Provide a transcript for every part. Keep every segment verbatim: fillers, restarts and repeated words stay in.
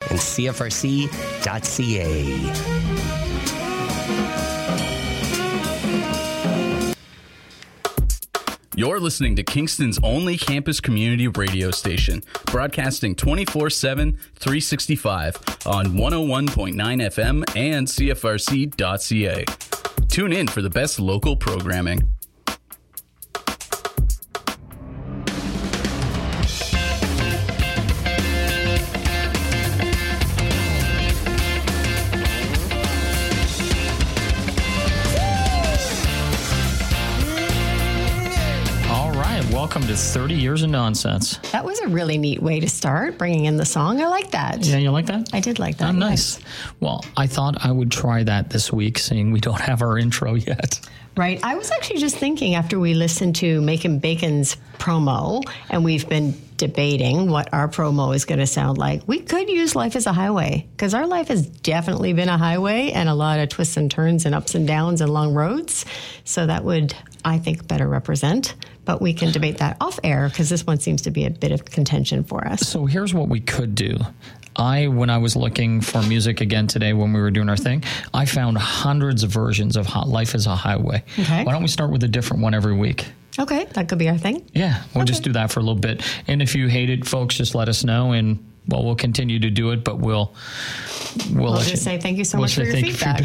and C F R C dot C A. You're listening to Kingston's only campus community radio station, broadcasting twenty-four seven, three sixty-five on one oh one point nine F M and C F R C dot C A. Tune in for the best local programming. Welcome to thirty years of nonsense. That was a really neat way to start, bringing in the song. I like that. Yeah, you like that? I did like that. Oh, nice. Yes. Well, I thought I would try that this week, seeing we don't have our intro yet. Right. I was actually just thinking after we listened to Making Bacon's promo, and we've been debating what our promo is going to sound like, we could use Life as a Highway, because our life has definitely been a highway and a lot of twists and turns and ups and downs and long roads. So that would, I think, better represent. But we can debate that off air, because this one seems to be a bit of contention for us. So here's what we could do. I, when I was looking for music again today when we were doing our thing, I found hundreds of versions of Life as a Highway. Okay. Why don't we start with a different one every week? Okay, that could be our thing. Yeah, we'll okay. just do that for a little bit. And if you hate it, folks, just let us know, and well, we'll continue to do it, but we'll we'll, we'll just you, say thank you so we'll much for your feedback.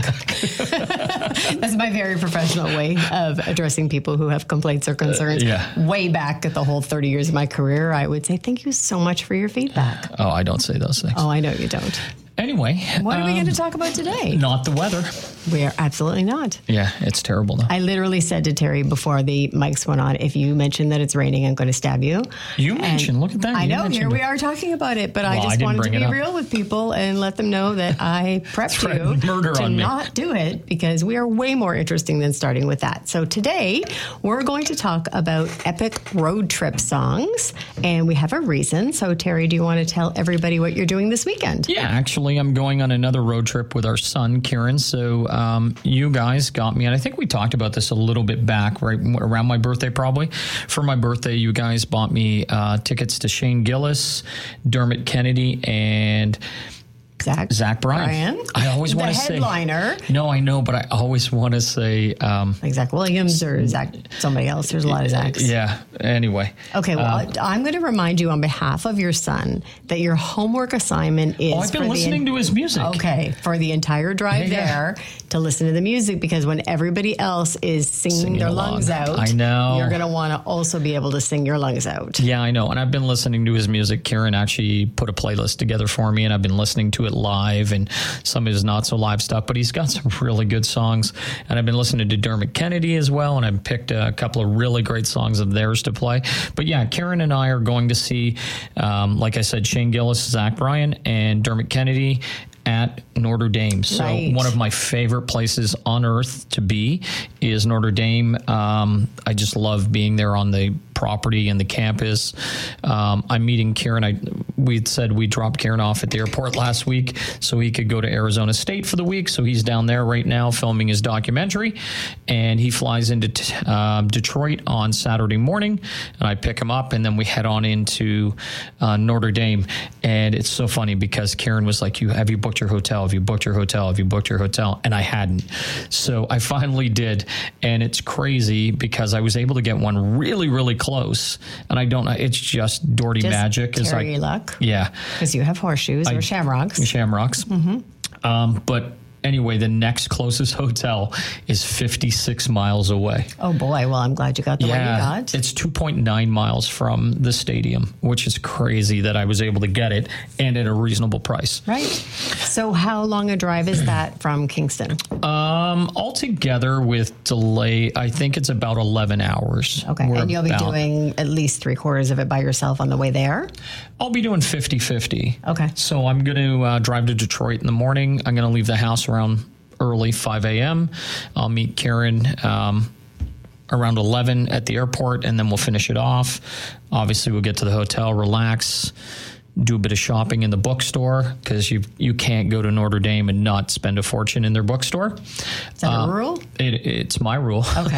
feedback. That's my very professional way of addressing people who have complaints or concerns. Uh, yeah. Way back at the whole thirty years of my career, I would say thank you so much for your feedback. Oh, I don't say those things. Oh, I know you don't. Anyway. What are um, we going to talk about today? Not the weather. We are absolutely not. Yeah, it's terrible now. I literally said to Terry before the mics went on, if you mention that it's raining, I'm going to stab you. You and mentioned, look at that. I you know, here it. we are talking about it, but well, I just I wanted to be up. real with people and let them know that I prepped you murder to on not me. do it, because we are way more interesting than starting with that. So today, we're going to talk about epic road trip songs, and we have a reason. So Terry, do you want to tell everybody what you're doing this weekend? Yeah, actually, I'm going on another road trip with our son, Kieran. So um, you guys got me, and I think we talked about this a little bit back, right around my birthday probably. For my birthday, you guys bought me uh, tickets to Shane Gillis, Dermot Kennedy, and Zach, Zach Bryan. Bryan. I always want to say... The headliner. No, I know, but I always want to say... Um, like Zach Williams or Zach somebody else. There's a lot of Zachs. Yeah, anyway. Okay, well, uh, I'm going to remind you on behalf of your son that your homework assignment is... Oh, I've been listening en- to his music. Okay, for the entire drive yeah, yeah. there to listen to the music, because when everybody else is singing, singing their along. lungs out... I know. You're going to want to also be able to sing your lungs out. Yeah, I know. And I've been listening to his music. Kieran actually put a playlist together for me, and I've been listening to it live, and some of his not so live stuff, but he's got some really good songs. And I've been listening to Dermot Kennedy as well, and I've picked a couple of really great songs of theirs to play. But yeah, Kieran and I are going to see, um, like I said, Shane Gillis, Zach Bryan, and Dermot Kennedy at Notre Dame. So right. one of my favorite places on earth to be is Notre Dame. Um, I just love being there on the property and the campus. Um, I'm meeting Kieran. I we'd said we dropped Kieran off at the airport last week so he could go to Arizona State for the week. So he's down there right now filming his documentary, and he flies into t- uh, Detroit on Saturday morning, and I pick him up, and then we head on into uh, Notre Dame. And it's so funny because Kieran was like, "You have you booked your hotel? Have you booked your hotel? Have you booked your hotel?" And I hadn't. So I finally did. And it's crazy because I was able to get one really, really close. And I don't know. It's just Doherty just magic. Terry I, luck. Yeah. Because you have horseshoes I, or shamrocks. Shamrocks. Mm-hmm. Um, but anyway, the next closest hotel is fifty-six miles away. Oh, boy. Well, I'm glad you got the yeah, one you got. It's two point nine miles from the stadium, which is crazy that I was able to get it and at a reasonable price. Right. So how long a drive is that from Kingston? Um, altogether with delay, I think it's about eleven hours. Okay. We're and you'll about, be doing at least three quarters of it by yourself on the way there? I'll be doing fifty-fifty. Okay. So I'm going to uh, drive to Detroit in the morning. I'm going to leave the house around early, five a.m. I'll meet Kieran um, around eleven at the airport, and then we'll finish it off. Obviously, we'll get to the hotel, relax, do a bit of shopping in the bookstore, because you you can't go to Notre Dame and not spend a fortune in their bookstore. Is that uh, a rule? It, it's my rule. Okay.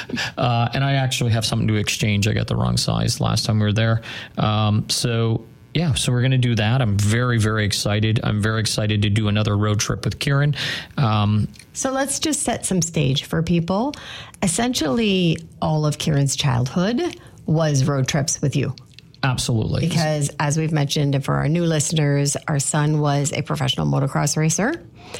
uh, and I actually have something to exchange. I got the wrong size last time we were there. Um, so... yeah, so we're going to do that. I'm very, very excited. I'm very excited to do another road trip with Kieran. Um, so let's just set some stage for people. Essentially, all of Kieran's childhood was road trips with you. Absolutely. Because as we've mentioned, and for our new listeners, our son was a professional motocross racer.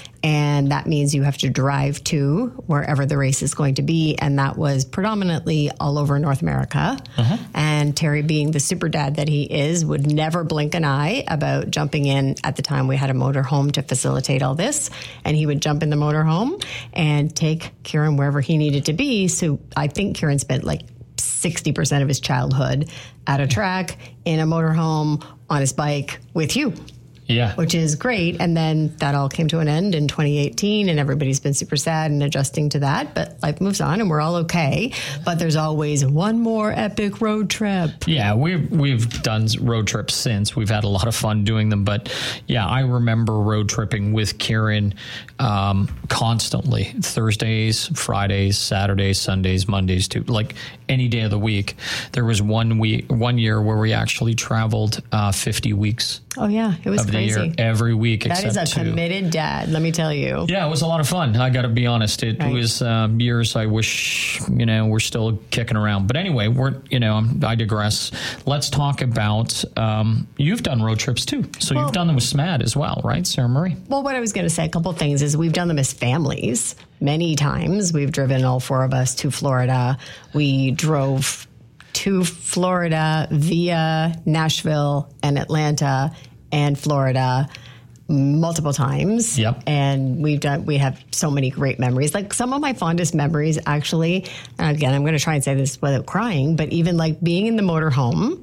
And that means you have to drive to wherever the race is going to be. And that was predominantly all over North America. Uh-huh. And Terry, being the super dad that he is, would never blink an eye about jumping in. At the time, we had a motorhome to facilitate all this. And he would jump in the motorhome and take Kieran wherever he needed to be. So I think Kieran spent like sixty percent of his childhood at a track, in a motorhome, on his bike with you. Yeah. Which is great. And then that all came to an end in twenty eighteen, and everybody's been super sad and adjusting to that. But life moves on and we're all okay. But there's always one more epic road trip. Yeah, we've, we've done road trips since. We've had a lot of fun doing them. But yeah, I remember road tripping with Kieran um, constantly. Thursdays, Fridays, Saturdays, Sundays, Mondays, too. Like any day of the week. There was one week, one year where we actually traveled uh, fifty weeks. Oh, yeah. It was of crazy. The year, every week that except is a two. Committed dad, let me tell you. Yeah, it was a lot of fun. I got to be honest. It right. was um, years I wish, you know, we're still kicking around. But anyway, we're, you know, I digress. Let's talk about, um, you've done road trips too. So well, you've done them with SMAD as well, right, Sarah Marie? Well, what I was going to say, a couple of things is we've done them as families many times. We've driven all four of us to Florida. We drove to Florida via Nashville and Atlanta and Florida multiple times. Yep. And we've done, we have so many great memories. Like some of my fondest memories, actually, and again, I'm going to try and say this without crying, but even like being in the motorhome,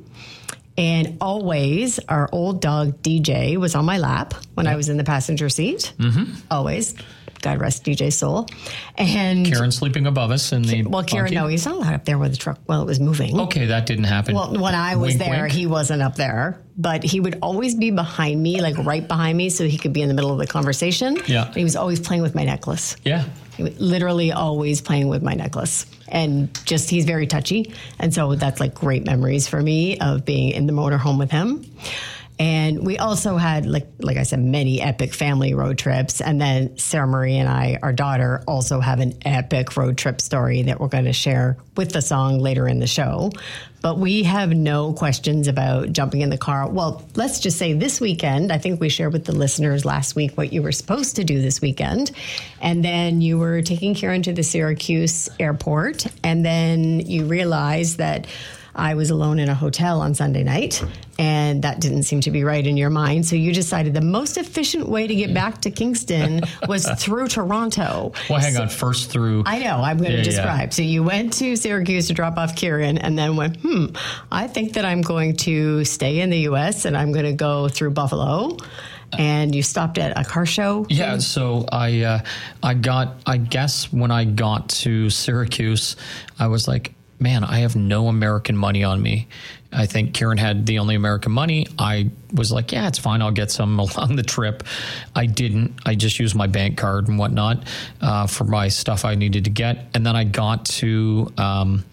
and always our old dog D J was on my lap when yep. I was in the passenger seat. Mm-hmm. Always. God rest D J's soul. And Kieran sleeping above us in the well, Kieran, bunkie? No, he's not allowed up there where the truck, well, it was moving. Okay, that didn't happen. Well, when I was wink, there, wink. he wasn't up there, but he would always be behind me, like right behind me, so he could be in the middle of the conversation. Yeah. And he was always playing with my necklace. Yeah. He was literally always playing with my necklace. And just, he's very touchy. And so that's like great memories for me of being in the motorhome with him. And we also had, like like I said, many epic family road trips. And then Sarah Marie and I, our daughter, also have an epic road trip story that we're going to share with the song later in the show. But we have no questions about jumping in the car. Well, let's just say this weekend, I think we shared with the listeners last week what you were supposed to do this weekend. And then you were taking Kieran to the Syracuse airport. And then you realized that I was alone in a hotel on Sunday night, and that didn't seem to be right in your mind. So you decided the most efficient way to get back to Kingston was through Toronto. Well, hang so, on. First through... I know. I'm going to yeah, describe. Yeah. So you went to Syracuse to drop off Kieran and then went, hmm, I think that I'm going to stay in the U S and I'm going to go through Buffalo. And you stopped at a car show? Yeah, so I uh, I got, I guess when I got to Syracuse, I was like, man, I have no American money on me. I think Kieran had the only American money. I was like, yeah, it's fine. I'll get some along the trip. I didn't. I just used my bank card and whatnot uh, for my stuff I needed to get. And then I got to... Um,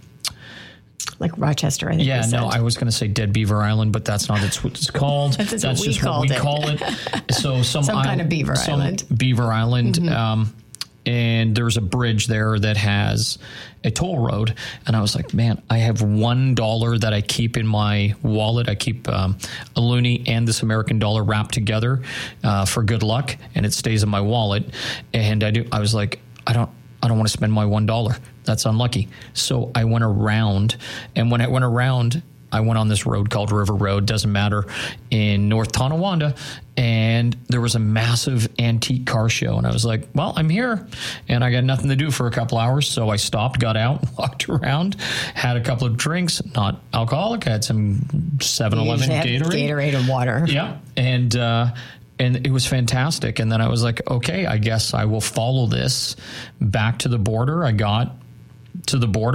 like Rochester, I think. Yeah, no, I was going to say Dead Beaver Island, but that's not that's what it's called. that's, that's, that's what we just what we it. call it. So some, some island, kind of Beaver some Island. Beaver Island. Mm-hmm. Um, and there's a bridge there that has a toll road. And I was like, man, I have one dollar that I keep in my wallet. I keep um, a loonie and this American dollar wrapped together uh, for good luck, and it stays in my wallet. And I do. I was like, I don't. I don't want to spend my one dollar. That's unlucky. So I went around, and when I went around, I went on this road called River Road, doesn't matter, in North Tonawanda, and there was a massive antique car show. And I was like, well, I'm here, and I got nothing to do for a couple hours. So I stopped, got out, walked around, had a couple of drinks, not alcoholic. I had some seven eleven Gatorade. Gatorade and water. Yeah, and... uh And it was fantastic. And then I was like, okay, I guess I will follow this back to the border. I got to the border,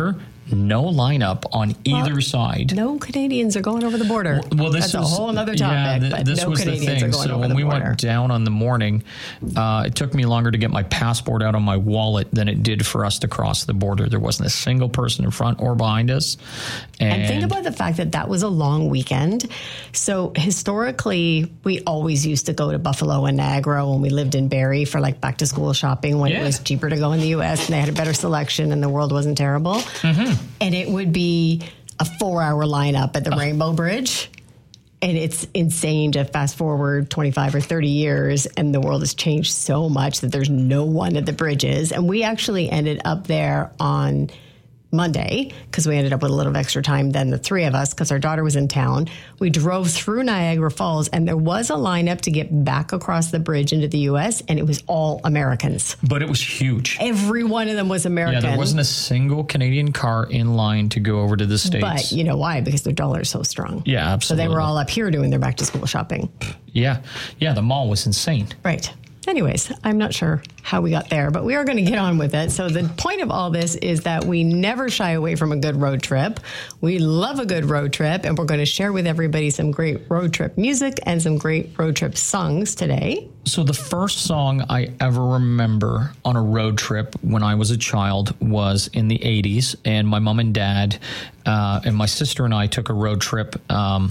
no lineup on either Well, side. No Canadians are going over the border. Well, this That's was, a whole other topic. Yeah, th- but this no was Canadians the thing. Are going So over when the we border. went down on the morning, uh, it took me longer to get my passport out of my wallet than it did for us to cross the border. There wasn't a single person in front or behind us. And, And think about the fact that that was a long weekend. So historically, we always used to go to Buffalo and Niagara when we lived in Barrie for like back to school shopping when Yeah. it was cheaper to go in the U S and they had a better selection and the world wasn't terrible. Mm-hmm. And it would be a four hour lineup at the Rainbow Bridge. And it's insane to fast forward twenty-five or thirty years and the world has changed so much that there's no one at the bridges. And we actually ended up there on Monday because we ended up with a little extra time than the three of us because our daughter was in town. We drove through Niagara Falls and there was a lineup to get back across the bridge into the U S and it was all Americans. But it was huge. Every one of them was American. Yeah, there wasn't a single Canadian car in line to go over to the States. But you know why? Because their dollar is so strong. Yeah, absolutely. So they were all up here doing their back to school shopping. Yeah, yeah, the mall was insane. Right. Anyways, I'm not sure how we got there, but we are going to get on with it. So the point of all this is that we never shy away from a good road trip. We love a good road trip, and we're going to share with everybody some great road trip music and some great road trip songs today. So the first song I ever remember on a road trip when I was a child was in the eighties, and my mom and dad uh, and my sister and I took a road trip um,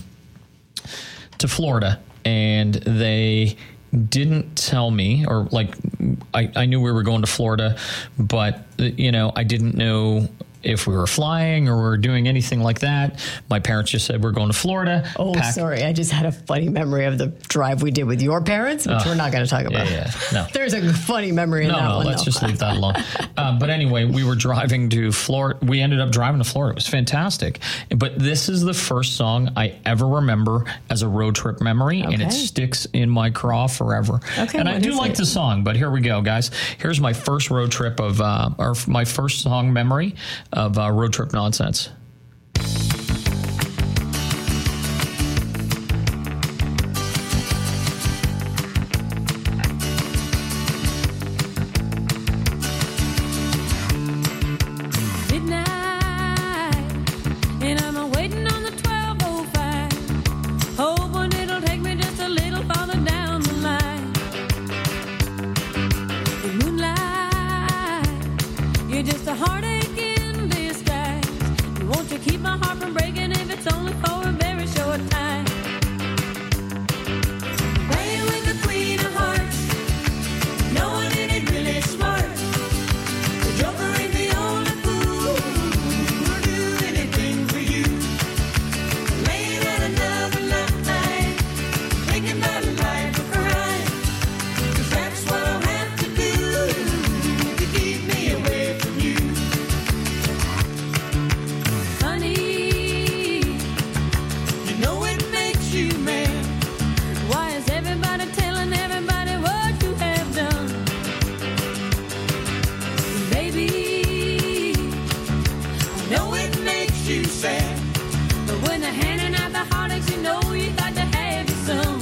to Florida, and they didn't tell me, or like I, I knew we were going to Florida, but you know, I didn't know if we were flying or we were doing anything like that. My parents just said we're going to Florida. Oh, Pack- sorry. I just had a funny memory of the drive we did with your parents, which Oh, we're not going to talk about. yeah, yeah, no. There's a funny memory in No, that no, one. let's though. just leave that alone. Uh, but anyway, we were driving to Florida. We ended up driving to Florida. It was fantastic. But this is the first song I ever remember as a road trip memory, and Okay. it sticks in my craw forever. Okay, and I what do is like it? the song, but here we go, guys. Here's my first road trip of, uh, or my first song memory of uh, road trip nonsense. And I'm waiting on the twelve oh five, hoping it'll take me just a little farther down the line. The moonlight, you're just a heartache in disguise. Won't you keep my heart from breaking if it's only for a very short time? Playing with the queen of hearts, knowing it ain't really smart. The joker ain't the only fool who'll do anything for you. Laying at another love night, thinking about a life of crime. 'Cause that's what I'll have to do to keep me away from you. Honey, you know it makes you mad. Why is everybody telling everybody what you have done? Baby, I know it makes you sad, but when they're handing out the heartaches, you know you got to have your some.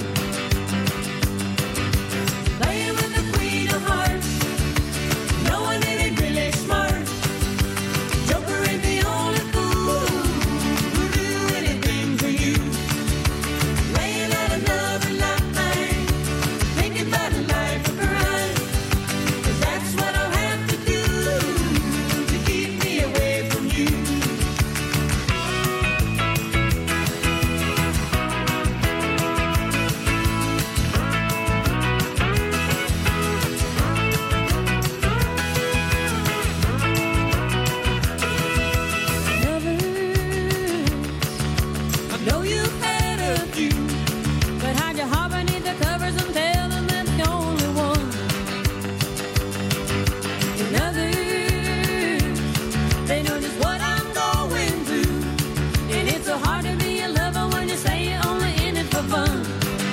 Playing with the queen of hearts, knowing it ain't really smart. Joker ain't the only fool who'll do anything for you. Laying out another love night, thinking about a life of crime. 'Cause that's what I'll have to do to keep me away from you. I know you've had a few, but hide your heart beneath the covers and tell them that's the only one. And others, they know just what I'm going through, and it's so hard to be a lover when you say you're only in it for fun.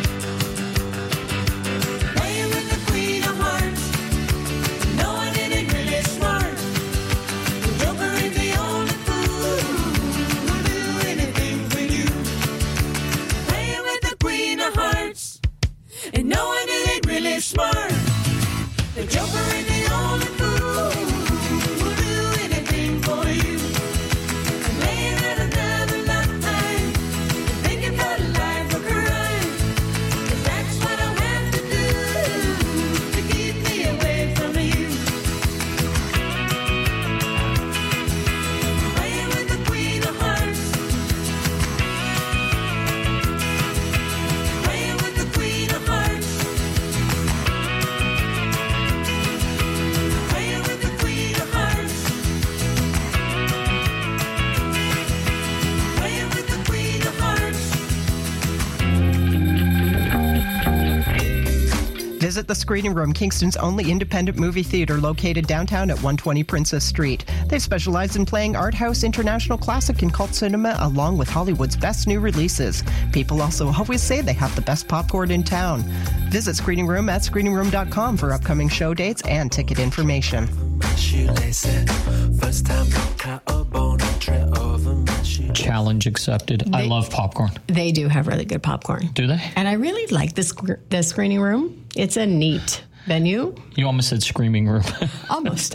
Playing with the queen of hearts, knowing it ain't really smart. The joker ain't the only fool who'll do anything for you. Playing with the queen of hearts, and knowing it ain't really smart. The joker ain't the only fool who'll do anything for you. Visit The Screening Room, Kingston's only independent movie theater located downtown at one twenty Princess Street. They specialize in playing art house, international classic, and cult cinema, along with Hollywood's best new releases. People also always say they have the best popcorn in town. Visit Screening Room at screening room dot com for upcoming show dates and ticket information. Challenge accepted. I They- love popcorn. They do have really good popcorn. Do they? And I really like the, sc- the Screening Room. It's a neat venue. You almost said screaming room. Almost.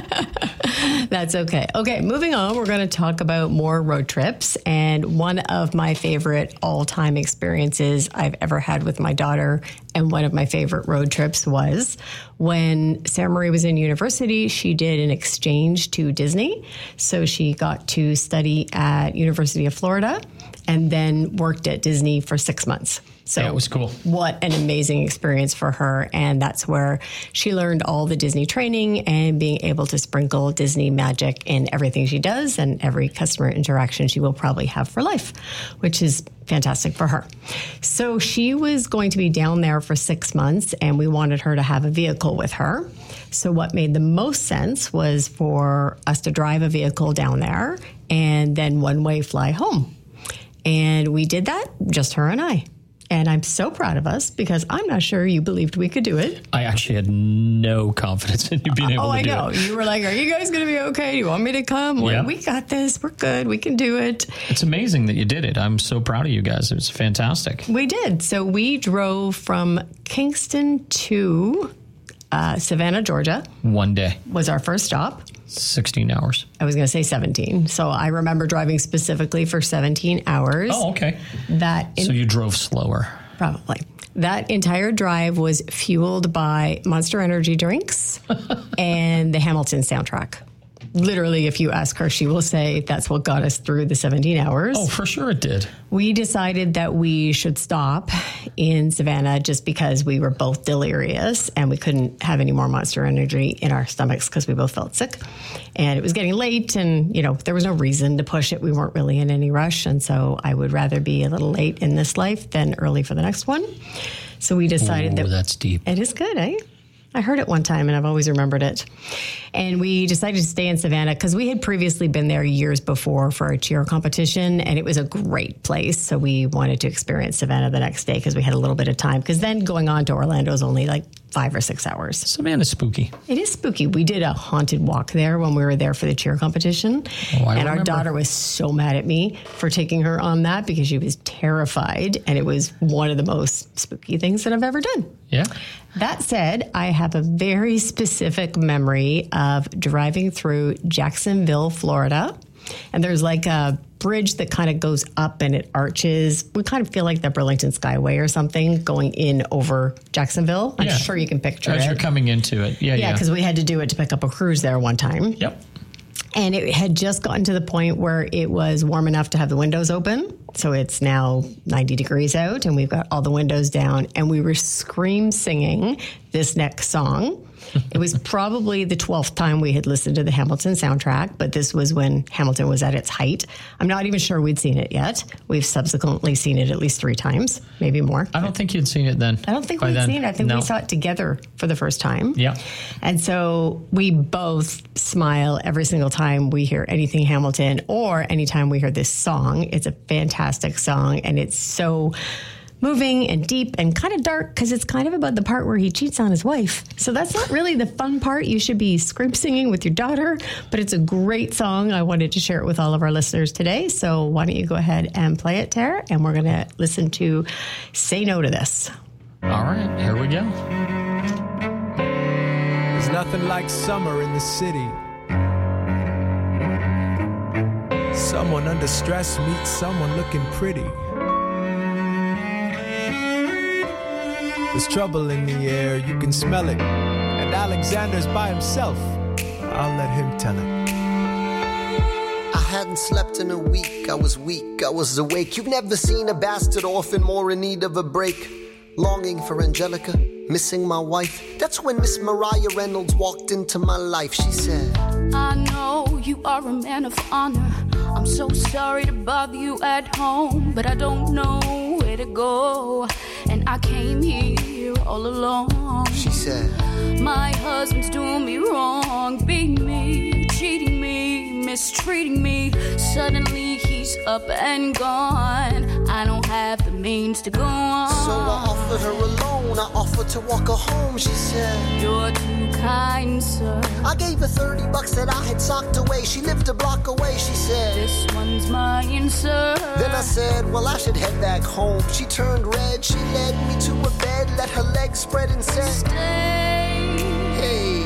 That's okay. Okay, moving on, we're going to talk about more road trips. And one of my favorite all-time experiences I've ever had with my daughter, and one of my favorite road trips was when Sarah Marie was in university. She did an exchange to Disney. So she got to study at University of Florida and then worked at Disney for six months. So Yeah, it was cool. What an amazing experience for her. And that's where she learned all the Disney training and being able to sprinkle Disney magic in everything she does and every customer interaction she will probably have for life, which is fantastic for her. So she was going to be down there for six months and we wanted her to have a vehicle with her. So what made the most sense was for us to drive a vehicle down there and then one way fly home. And we did that, just her and I. And I'm so proud of us because I'm not sure you believed we could do it. I actually had no confidence in you being able Oh, to I do know. it. You were like, are you guys going to be okay? Do you want me to come? Well, Yeah. We got this. We're good. We can do it. It's amazing that you did it. I'm so proud of you guys. It was fantastic. We did. So we drove from Kingston to uh, Savannah, Georgia, One day, was our first stop. sixteen hours. I was going to say seventeen. So I remember driving specifically for seventeen hours. Oh, okay. That in- So you drove slower. Probably. That entire drive was fueled by Monster Energy drinks and the Hamilton soundtrack. Literally, if you ask her, she will say that's what got us through the seventeen hours. Oh, for sure it did. We decided that we should stop in Savannah just because we were both delirious and we couldn't have any more Monster Energy in our stomachs because we both felt sick. And it was getting late and, you know, there was no reason to push it. We weren't really in any rush. And so I would rather be a little late in this life than early for the next one. So we decided Oh, that that's deep. it is good, eh? I heard it one time and I've always remembered it. And we decided to stay in Savannah because we had previously been there years before for a cheer competition and it was a great place. So we wanted to experience Savannah the next day because we had a little bit of time. Because then going on to Orlando is only like five or six hours. Savannah's spooky. It is spooky. We did a haunted walk there when we were there for the cheer competition. Oh, I and our remember. daughter was so mad at me for taking her on that because she was terrified. And it was one of the most spooky things that I've ever done. Yeah. That said, I have a very specific memory of driving through Jacksonville, Florida. And there's like a bridge that kind of goes up and it arches. We kind of feel like the Burlington Skyway or something going in over Jacksonville. I'm Yeah. sure you can picture As it. you're coming into it. Yeah, Yeah, yeah. because we had to do it to pick up a cruise there one time. Yep. And it had just gotten to the point where it was warm enough to have the windows open. So it's now ninety degrees out and we've got all the windows down. And we were scream singing this next song. It was probably the twelfth time we had listened to the Hamilton soundtrack, but this was when Hamilton was at its height. I'm not even sure we'd seen it yet. We've subsequently seen it at least three times, maybe more. I don't think you'd seen it then. I don't think by we'd then. seen it. I think No. we saw it together for the first time. Yeah. And so we both smile every single time we hear anything Hamilton or anytime we hear this song. It's a fantastic song and it's so moving and deep and kind of dark because it's kind of about the part where he cheats on his wife. So that's not really the fun part. You should be scream singing with your daughter, but it's a great song. I wanted to share it with all of our listeners today. So why don't you go ahead and play it, Tara? And we're going to listen to Say No to This. All right, here we go. There's nothing like summer in the city. Someone under stress meets someone looking pretty. There's trouble in the air, you can smell it. And Alexander's by himself. I'll let him tell it. I hadn't slept in a week, I was weak, I was awake. You've never seen a bastard orphan more in need of a break. Longing for Angelica, missing my wife. That's when Miss Mariah Reynolds walked into my life. She said, I know you are a man of honor. I'm so sorry to bother you at home, but I don't know where to go. And I came here all alone. said. My husband's doing me wrong, beating me, cheating me, mistreating me. Suddenly he's up and gone. I don't have the means to go on. So I offered her a loan, I offered to walk her home, she said. You're too kind, sir. I gave her thirty bucks that I had socked away. She lived a block away, she said. This one's mine, sir. Then I said, well, I should head back home. She turned red, she led me to a bed, let her legs spread and said, Stay. Hey.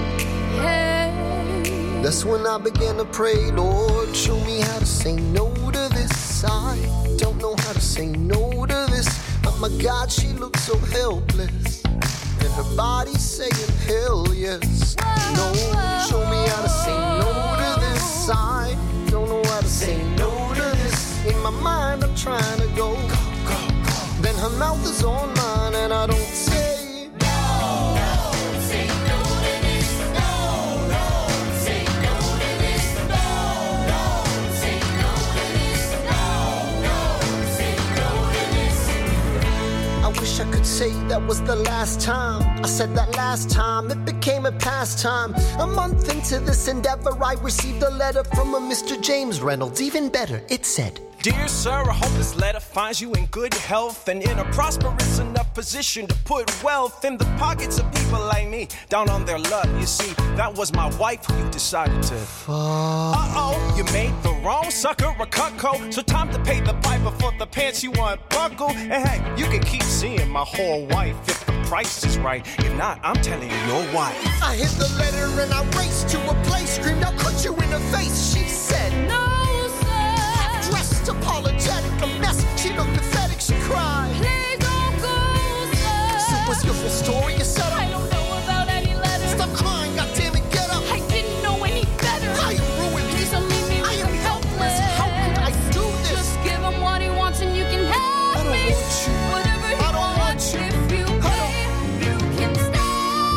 Hey. That's when I began to pray, Lord, show me how to say no to this. I don't know how to say no to this. Oh my God, she looks so helpless. And her body saying hell yes. No, show me how to say no to this. I don't know how to say no to this. In my mind I'm trying to go. Then her mouth is on mine and I don't say I wish I could say that was the last time I said that last time. It became a pastime. A month into this endeavor, I received a letter from a Mister James Reynolds. Even better, it said, Dear sir, I hope this letter finds you in good health and in a prosperous enough position to put wealth in the pockets of people like me, down on their luck. You see, that was my wife who you decided to. Uh-oh, you made the wrong sucker a cuckold. So time to pay the piper for the pants you want buckle. And hey, you can keep seeing my whole wife if the price is right. If not, I'm telling your wife. I hit the letter and I raced to a place, screamed, I'll cut you in the face. She said, No, sir. Dressed apologetic, a mess. She looked pathetic, she cried. Please don't go, sir. So what's your full story? You said, I don't know about any letters. Stop crying, goddammit, get up. I didn't know any better. I am ruined. Please don't leave me I with am him helpless. How could I do this? Just give him what he wants and you can have I don't me. want you. Whatever he I don't want wants, you. if you I pay, you can stay.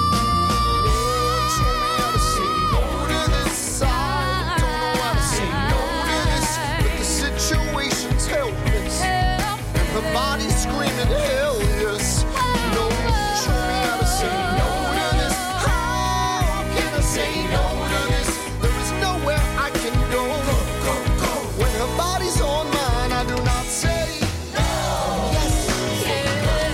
Show me how to say no to this. I don't know how to say no to this. But the situation's helpless. Help. And her body's screaming hell yes. No, show me how to say no to this. How can I say no to this? There is nowhere I can go. Go, go, go. When her body's on mine, I do not say no. Yes. Yes.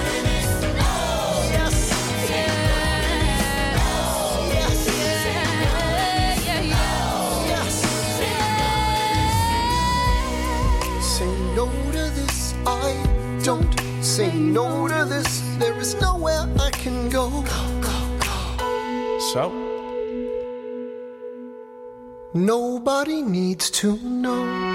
Yes. Say no to this. I don't say no to this. There is nowhere I can go. Go, go, go. So? Nobody needs to know.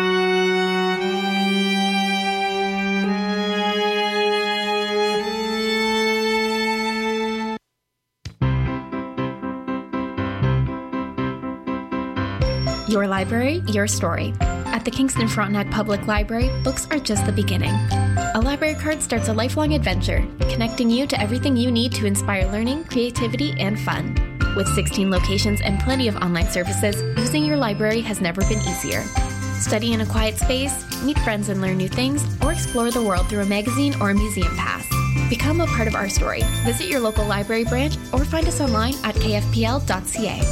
Your library, your story. At the Kingston Frontenac Public Library, books are just the beginning. A library card starts a lifelong adventure, connecting you to everything you need to inspire learning, creativity, and fun. With sixteen locations and plenty of online services, using your library has never been easier. Study in a quiet space, meet friends and learn new things, or explore the world through a magazine or a museum pass. Become a part of our story. Visit your local library branch or find us online at k f p l dot c a.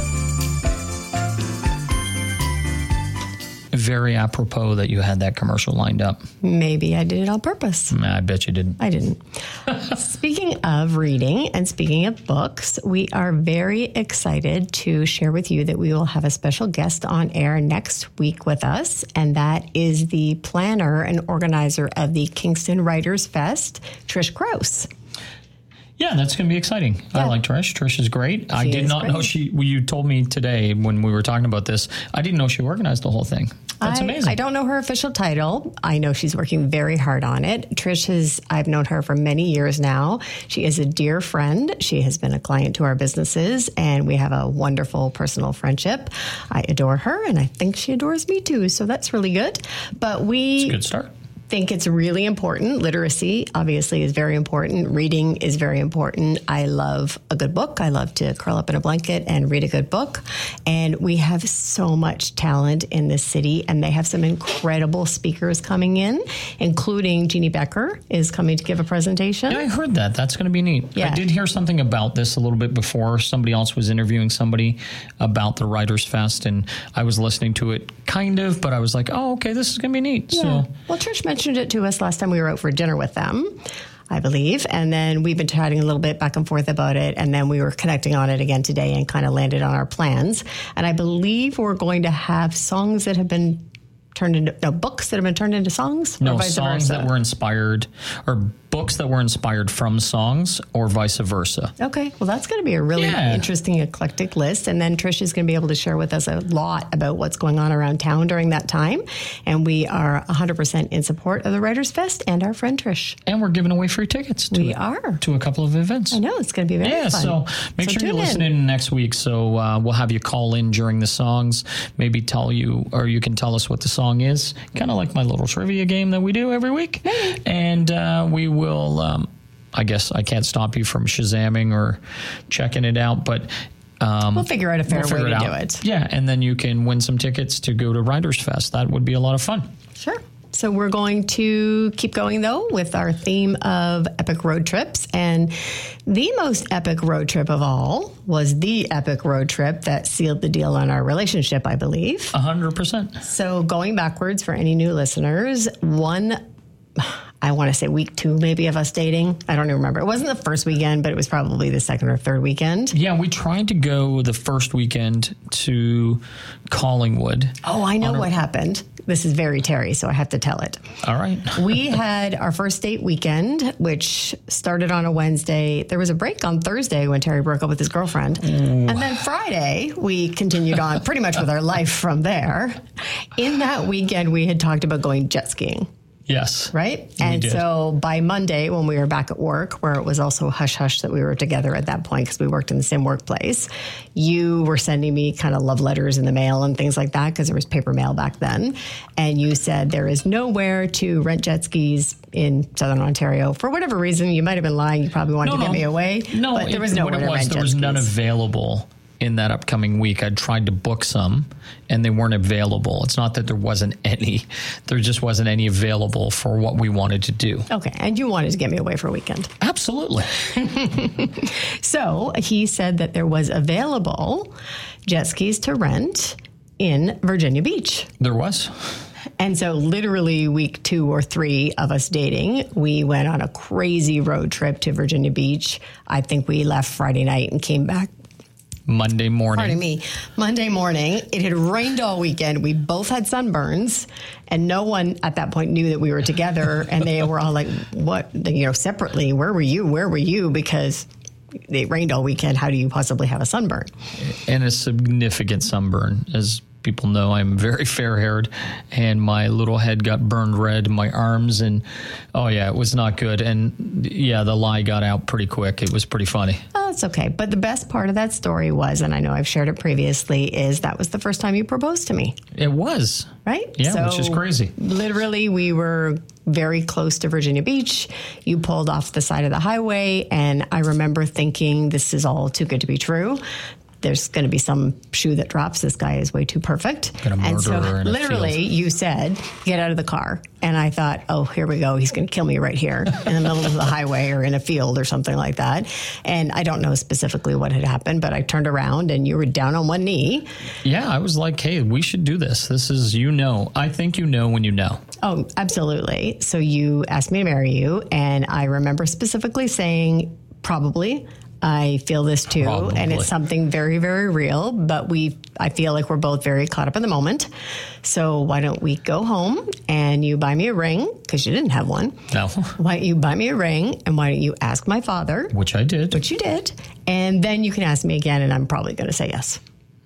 Very apropos that you had that commercial lined up. Maybe I did it on purpose. I bet you didn't. I didn't. Speaking of reading and speaking of books, we are very excited to share with you that we will have a special guest on air next week with us, and that is the planner and organizer of the Kingston Writers Fest, Trish Krause. Yeah, that's going to be exciting. Yeah. I like Trish. Trish is great. I She did is not great. know she, well, you told me today when we were talking about this, I didn't know she organized the whole thing. That's I, amazing. I don't know her official title. I know she's working very hard on it. Trish is, I've known her for many years now. She is a dear friend. She has been a client to our businesses, and we have a wonderful personal friendship. I adore her, and I think she adores me too, so that's really good. But we... It's a good start. think it's really important. Literacy, obviously, is very important. Reading is very important. I love a good book. I love to curl up in a blanket and read a good book. And we have so much talent in this city, and they have some incredible speakers coming in, including Jeannie Becker is coming to give a presentation. Yeah, I heard that. That's going to be neat. Yeah. I did hear something about this a little bit before. Somebody else was interviewing somebody about the Writers Fest, and I was listening to it kind of, but I was like, oh, okay, this is going to be neat. Yeah. So, well, Trish mentioned it to us last time we were out for dinner with them, I believe. And then we've been chatting a little bit back and forth about it. And then we were connecting on it again today and kind of landed on our plans. And I believe we're going to have songs that have been turned into, no, books that have been turned into songs? No, or vice songs versa? that were inspired, or books that were inspired from songs, or vice versa. Okay, well, that's going to be a really Yeah. interesting, eclectic list. And then Trish is going to be able to share with us a lot about what's going on around town during that time. And we are one hundred percent in support of the Writers Fest and our friend Trish. And we're giving away free tickets to We it, are. to a couple of events. I know, it's going to be very Yeah, fun. so make So sure you tune listen in. in next week. So uh, we'll have you call in during the songs, maybe tell you, or you can tell us what the song is, kind of like my little trivia game that we do every week. And uh, we will, um, I guess I can't stop you from Shazamming or checking it out, but um, We'll figure out a fair we'll figure way to it do out. it. Yeah, and then you can win some tickets to go to Writers Fest. That would be a lot of fun. Sure. So we're going to keep going, though, with our theme of epic road trips. And the most epic road trip of all was the epic road trip that sealed the deal on our relationship, I believe. A hundred percent. So going backwards for any new listeners, one, I want to say week two maybe of us dating. I don't even remember. It wasn't the first weekend, but it was probably the second or third weekend. Yeah, we tried to go the first weekend to Collingwood. Oh, I know On a- what happened. This is very Terry, so I have to tell it. All right. We had our first date weekend, which started on a Wednesday. There was a break on Thursday when Terry broke up with his girlfriend. And then Friday, we continued on pretty much with our life from there. In that weekend, we had talked about going jet skiing. Yes. Right? We And did. so by Monday, when we were back at work, where it was also hush hush that we were together at that point because we worked in the same workplace, you were sending me kind of love letters in the mail and things like that because there was paper mail back then. And you said there is nowhere to rent jet skis in Southern Ontario. For whatever reason, you might have been lying. You probably wanted No, to get no. me away. No, but there was it, nowhere what it to was, rent there jet was skis. none available in that upcoming week. I tried to book some, and they weren't available. It's not that there wasn't any. There just wasn't any available for what we wanted to do. Okay, and you wanted to get me away for a weekend. Absolutely. So he said that there was available jet skis to rent in Virginia Beach. There was. And so literally week two or three of us dating, we went on a crazy road trip to Virginia Beach. I think we left Friday night and came back, Monday morning. pardon me, Monday morning. It had rained all weekend. We both had sunburns, and no one at that point knew that we were together. And they were all like, what, you know, separately, where were you? Where were you? Because it rained all weekend. How do you possibly have a sunburn? And a significant sunburn. As people know, I'm very fair-haired, and my little head got burned red, my arms, and oh yeah, it was not good. And yeah, the lie got out pretty quick. It was pretty funny. Oh, it's okay. But the best part of that story was, and I know I've shared it previously, is that was the first time you proposed to me. It was. Right? Yeah, which is crazy. Literally, we were very close to Virginia Beach. You pulled off the side of the highway, and I remember thinking, this is all too good to be true. There's going to be some shoe that drops. This guy is way too perfect. Got a And so murderer in a literally field. you said, get out of the car. And I thought, oh, here we go. He's going to kill me right here in the middle of the highway or in a field or something like that. And I don't know specifically what had happened, but I turned around and you were down on one knee. Yeah, I was like, hey, we should do this. This is, you know, I think you know when you know. Oh, absolutely. So you asked me to marry you. And I remember specifically saying, probably. I feel this too, Probably. and it's something very, very real, but we, I feel like we're both very caught up in the moment. So why don't we go home and you buy me a ring, because you didn't have one. No. Why don't you buy me a ring, and why don't you ask my father, Which I did. which you did, and then you can ask me again, and I'm probably going to say yes.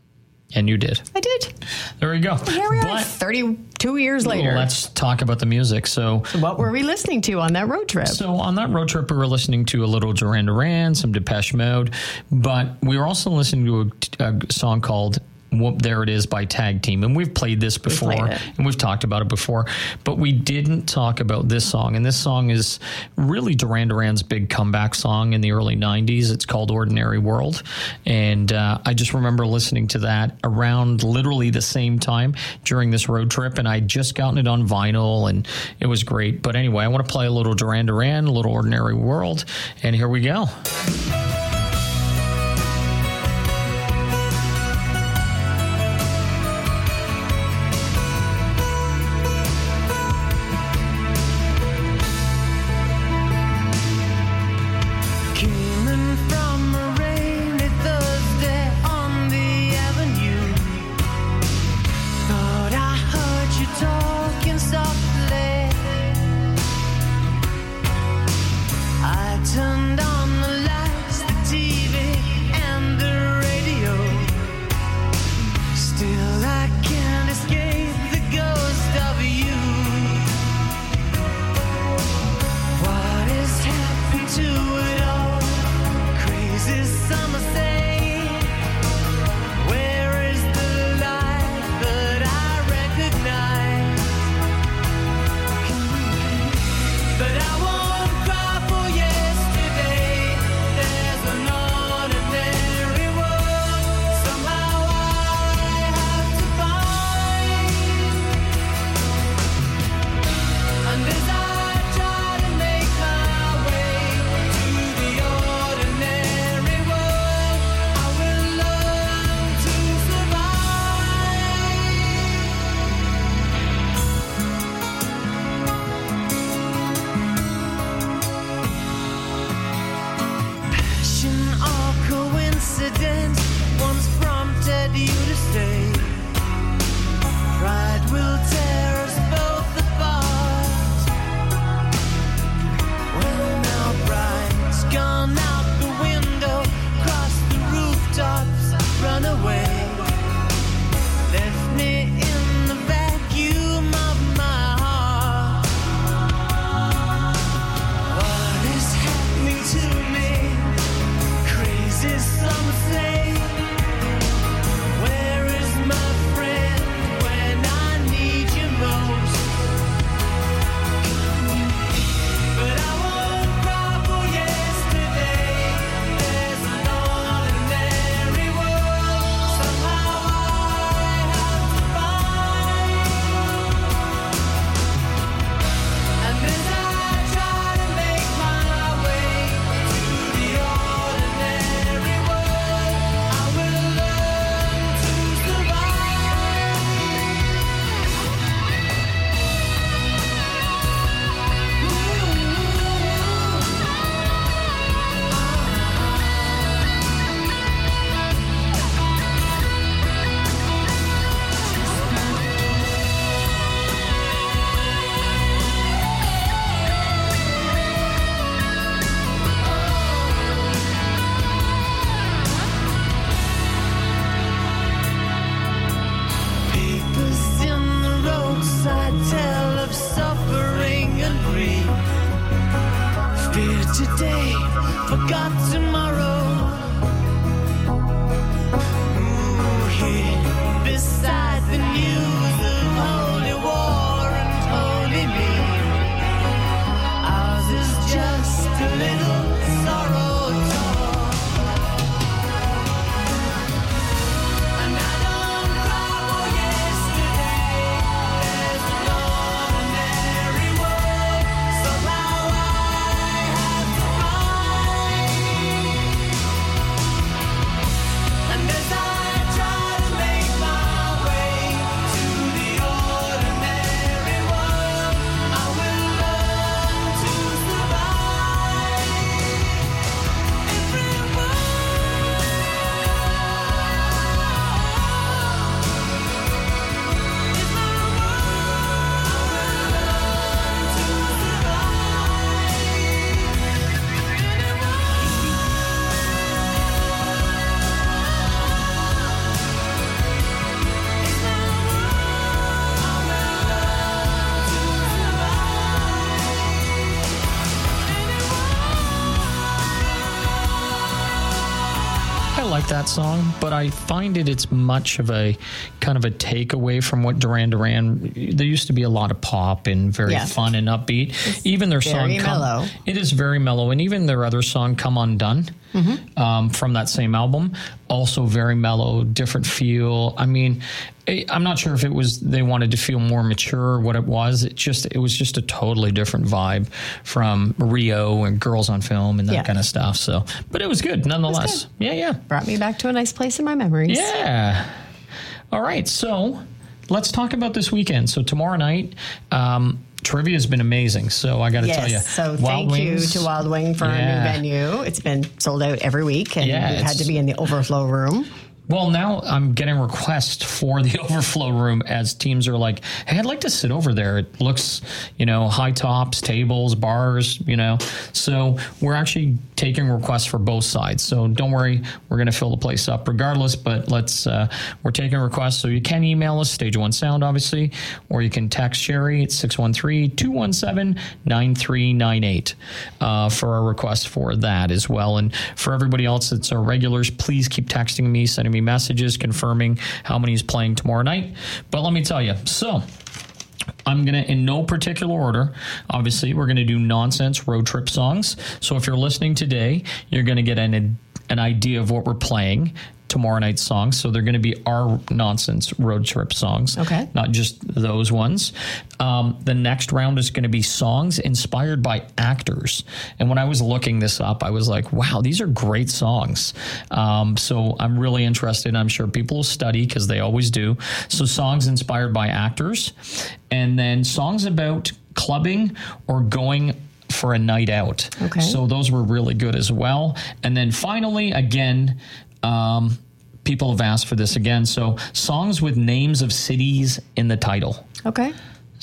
And you did. I did. There we go. Here we are, But thirty-two years later. let's talk about the music. So, What were we listening to on that road trip? So on that road trip, we were listening to a little Duran Duran, some Depeche Mode, but we were also listening to a, a song called Whoop, There It Is by Tag Team. And we've played this before, played it. and we've talked about it before, but we didn't talk about this song. And this song is really Duran Duran's big comeback song in the early nineties. It's called Ordinary World. And uh, I just remember listening to that around literally the same time during this road trip, and I'd just gotten it on vinyl, and it was great. But anyway, I want to play a little Duran Duran, a little Ordinary World, and here we go. Turned on the lights, the T V, and the radio. Still, I can't escape the ghost of you. What has happened to it all? Crazy summer say, where is the life that I recognize? But I won't cry for you. Once prompted you to stay. Pride will tear us both apart. Well, now pride's gone out the window, cross the rooftops, run away. Left me in the vacuum of my heart. What is happening to me? Crazy some say. Where is my friend when I need you most? But I won't cry for yesterday. There's an ordinary world somehow I have to find. And as I try to make my way to the ordinary world, I will learn to survive. Papers in the roadside tell of suffering and grief. Fear today, forgot tomorrow. Ooh, here beside the news of holy war and holy me. Ours is just a little sorrow talk. And I don't cry for yesterday. There's an ordinary world somehow I have to find. I like that song, but I find it it's much of a kind of a takeaway from what Duran Duran. There used to be a lot of pop and very Yeah. fun and upbeat. It's even their very song, Come- mellow. it is very mellow, and even their other song, "Come Undone," Mm-hmm. um, from that same album, also very mellow, different feel. I mean, I- I'm not sure if it was they wanted to feel more mature or what it was. It just it was just a totally different vibe from Rio and Girls on Film and that Yeah. kind of stuff. So, but it was good nonetheless. good. Yeah, yeah, Brought me back to a nice place in my memories. yeah. All right, so let's talk about this weekend. So tomorrow night. Um, Trivia has been amazing, so I got to Yes. tell you. So Wild thank Wings, you to Wild Wing for Yeah. our new venue. It's been sold out every week, and Yeah, we've had it's- to be in the overflow room. Well, now I'm getting requests for the overflow room as teams are like, hey, I'd like to sit over there. It looks, you know, high tops, tables, bars, you know. So we're actually taking requests for both sides. So don't worry, we're going to fill the place up regardless, but let's, uh, we're taking requests. So you can email us, Stage One Sound, obviously, or you can text Sherry at six one three, two one seven, nine three nine eight uh, for a request for that as well. And for everybody else that's our regulars, please keep texting me, sending me messages confirming how many is playing tomorrow night. But let me tell you, so I'm going to, in no particular order, obviously, we're going to do nonsense road trip songs. So if you're listening today, you're going to get an, an idea of what we're playing tomorrow night's songs. So they're going to be our nonsense road trip songs. Okay. Not just those ones. Um, the next round is going to be songs inspired by actors. And when I was looking this up, I was like, wow, these are great songs. Um, so I'm really interested. I'm sure people will study because they always do. So songs inspired by actors, and then songs about clubbing or going for a night out. Okay. So those were really good as well. And then finally, again, um, people have asked for this again. So songs with names of cities in the title. Okay.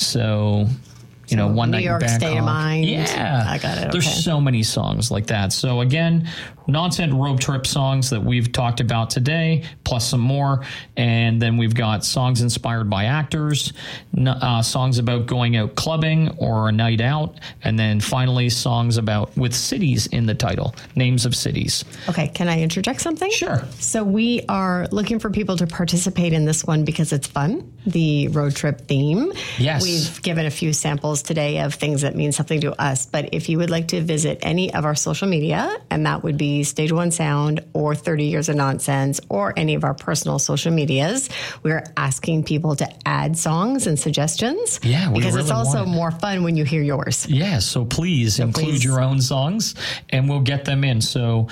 So, you know, So One New Night York in State Bangkok. of Mind. Yeah. I got it. There's Okay. so many songs like that. So again, nonsense road trip songs that we've talked about today, plus some more. And then we've got songs inspired by actors, n- uh, songs about going out clubbing or a night out. And then finally, songs about with cities in the title, names of cities. Okay, can I interject something? Sure. So we are looking for people to participate in this one because it's fun, the road trip theme. Yes. We've given a few samples today of things that mean something to us, but if you would like to visit any of our social media, and that would be Stage One Sound or thirty Years of Nonsense or any of our personal social medias, we're asking people to add songs and suggestions. Yeah, we because it's really also want it. more fun when you hear yours. Yeah, so please include please. your own songs and we'll get them in. So,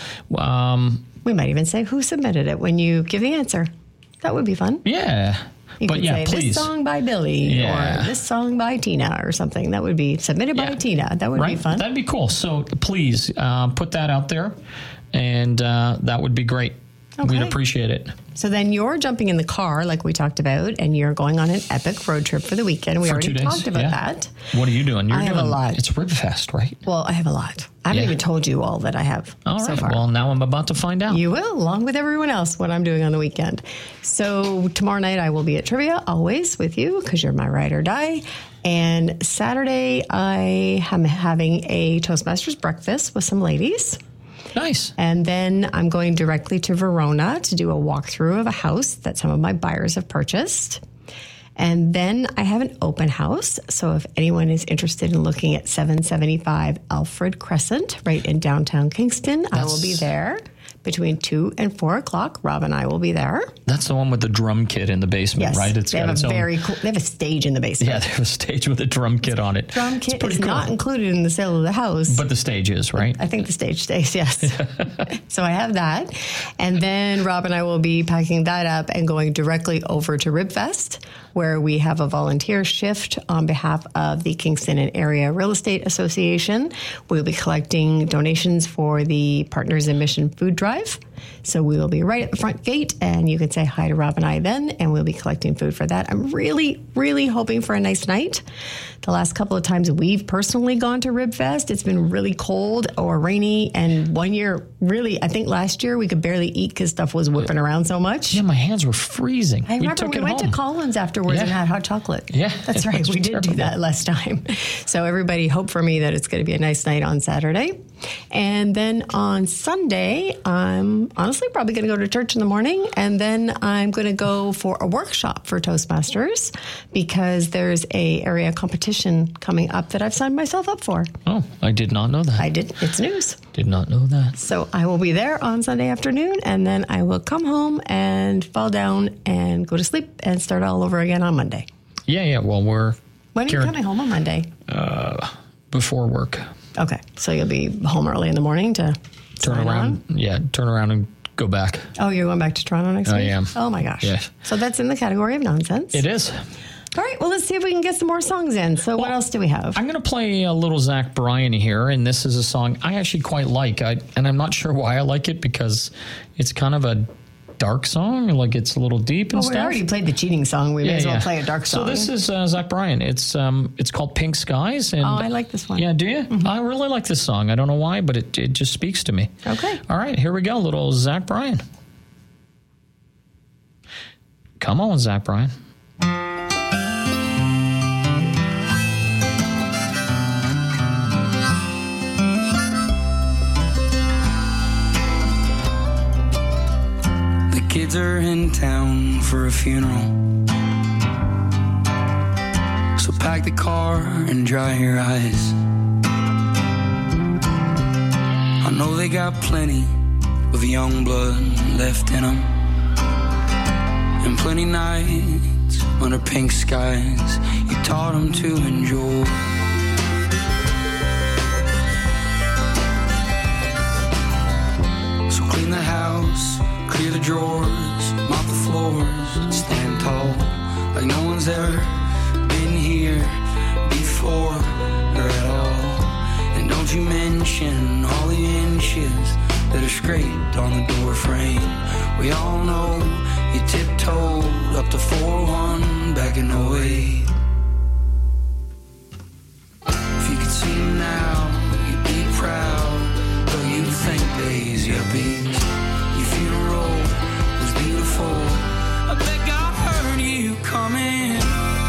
um, We might even say who submitted it when you give the answer. That would be fun. yeah. You but could yeah, say please. this song by Billy Yeah. or this song by Tina or something. That would be submitted by Yeah. Tina. That would right? be fun. That'd be cool. So please uh, put that out there, and uh, that would be great. We'd Okay. appreciate it. So then you're jumping in the car, like we talked about, and you're going on an epic road trip for the weekend. We For already two days, talked about yeah. that. What are you doing? You're I have doing, a lot. It's Ribfest, right? Well, I have a lot. I haven't Yeah. even told you all that I have All so right. far. Well, now I'm about to find out. You will, along with everyone else, what I'm doing on the weekend. So tomorrow night I will be at trivia, always with you, because you're my ride or die. And Saturday I am having a Toastmasters breakfast with some ladies. Nice. And then I'm going directly to Verona to do a walkthrough of a house that some of my buyers have purchased. And then I have an open house. So if anyone is interested in looking at seven seventy-five Alfred Crescent, right in downtown Kingston, I will be That's- there between two and four o'clock. Rob and I will be there. That's the one with the drum kit in the basement, Yes, right? It's they got have its a own. very cool. They have a stage in the basement. Yeah, they have a stage with a drum kit on it. Drum It's kit pretty is cool. not included in the sale of the house. But the stage is, right? I think the stage stays, yes. So I have that. And then Rob and I will be packing that up and going directly over to Ribfest, where we have a volunteer shift on behalf of the Kingston and Area Real Estate Association. We'll be collecting donations for the Partners in Mission food drive. So we will be right at the front gate, and you can say hi to Rob and I then, and we'll be collecting food for that. I'm really, really hoping for a nice night. The last couple of times we've personally gone to Ribfest, it's been really cold or rainy, and one year, really, I think last year we could barely eat because stuff was whipping around so much. Yeah, my hands were freezing. I we remember took we it went home. to Collins afterwards Yeah. and had hot chocolate. Yeah, That's it right. was We did do terrible. that last time. So everybody hope for me that it's going to be a nice night on Saturday. And then on Sunday, I'm I'm honestly probably going to go to church in the morning, and then I'm going to go for a workshop for Toastmasters because there's a area competition coming up that I've signed myself up for. Oh, I did not know that. I did. It's news. Did not know that. So I will be there on Sunday afternoon, and then I will come home and fall down and go to sleep and start all over again on Monday. Yeah, yeah. Well, we're... When are you coming home on Monday? Uh, before work. Okay. So you'll be home early in the morning to turn around. On? Yeah, turn around and go back. Oh, you're going back to Toronto next I week? I am. Oh, my gosh. Yeah. So that's in the category of nonsense. It is. All right. Well, let's see if we can get some more songs in. So well, what else do we have? I'm going to play a little Zach Bryan here, and this is a song I actually quite like. I, and I'm not sure why I like it because it's kind of a dark song, like it's a little deep and well, stuff. We already played the cheating song. We yeah, may as well yeah. play a dark song. So this is uh, Zach Bryan. It's um, it's called Pink Skies. And oh, I like this one. Yeah, do you? Mm-hmm. I really like this song. I don't know why, but it, it just speaks to me. Okay. All right, here we go. Little Zach Bryan. Come on, Zach Bryan. Kids are in town for a funeral, so pack the car and dry your eyes. I know they got plenty of young blood left in them, and plenty nights under pink skies you taught them to enjoy. So clean the house, clear the drawers, mop the floors, stand tall like no one's ever been here before or at all. And don't you mention all the inches that are scraped on the door frame. We all know you tiptoed up to four one back in oh eight. If you could see him now, you'd be proud, though you'd think days yuppies. Funeral was beautiful. I bet God heard you coming.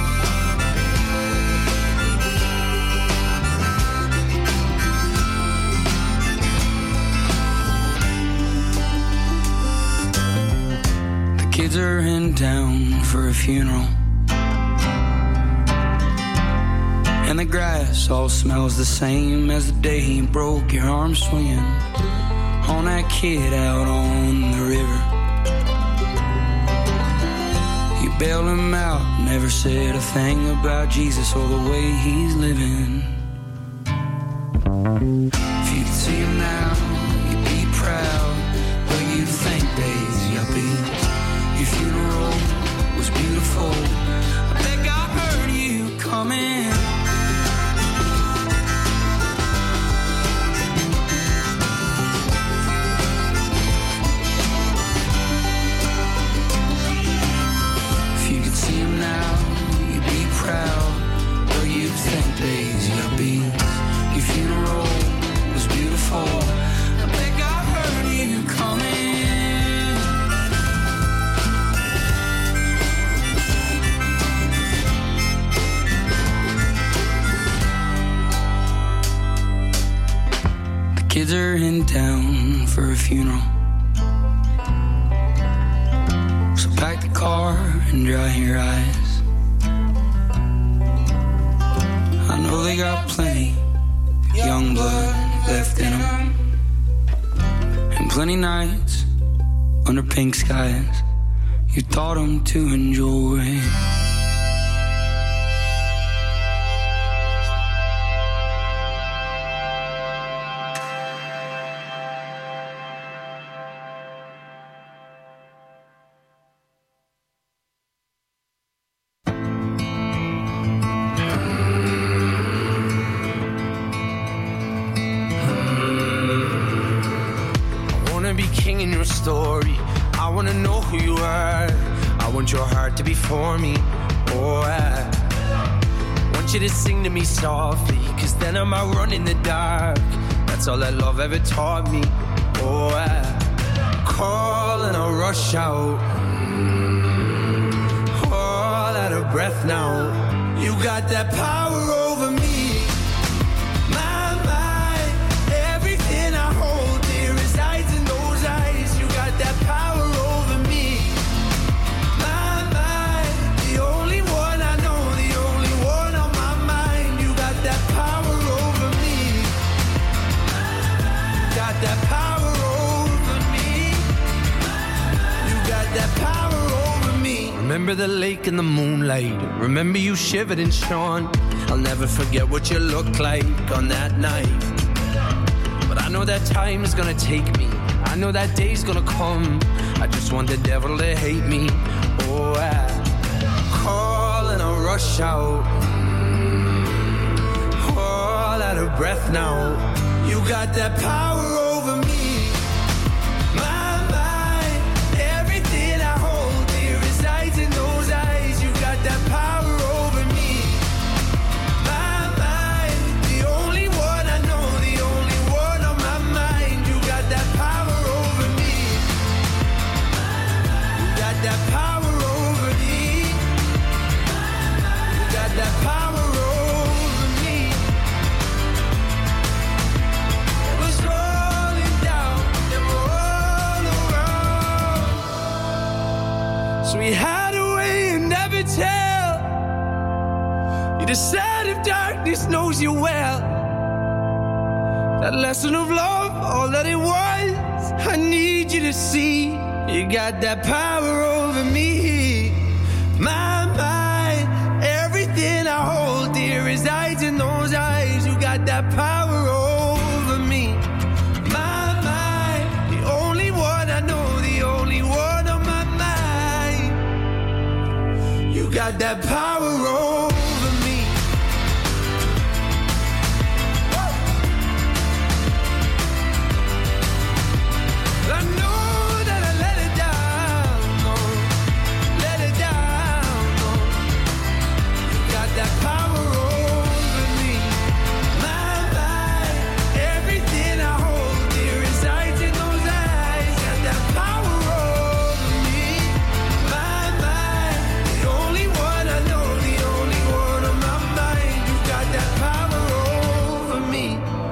The kids are in town for a funeral, and the grass all smells the same as the day you broke your arm swinging on that kid out on the river. You bailed him out, never said a thing about Jesus or the way he's living. If you could see him now, you'd be proud, but you'd think days yuppies. Your funeral was beautiful. I bet God heard you coming. Now you'd be proud, though you'd think days yuppies. Your funeral was beautiful. I bet God heard you coming. The kids are in town for a funeral, so pack the car and dry your eyes. I know they got plenty young blood left in them, and plenty nights under pink skies you taught them to enjoy. Story. I wanna know who you are. I want your heart to be for me. Oh, I want you to sing to me softly, cause then I might run in the dark. That's all that love ever taught me. Oh, I call and I rush out, all out of breath now. You got that power over me. My mind, everything I hold dear resides in those eyes. You got Remember the lake in the moonlight. Remember you shivered and shone. I'll never forget what you looked like on that night. But I know that time is gonna take me. I know that day's gonna come. I just want the devil to hate me. Oh, I call and I rush out. All out of breath now. You got that power over me. My mind, everything I hold dear resides in those eyes. You got that power over me. My mind, the only one I know, the only one on my mind. You got that power over me. You got that power over me. You got that power over me. It was rolling down and all around. So we hide away and never tell. You decide if darkness knows you well. That lesson of love, all that it was, I need you to see. You got that power over me. My mind, everything I hold dear resides in those eyes. You got that power over me. My mind, the only one I know, the only one on my mind. You got that power over me. I know that I let it down, no, let it down, no. You got that power over me. My mind, everything I hold dear resides in those eyes. Got that power over me. My mind, the only one I know, the only one on my mind. You got that power over me.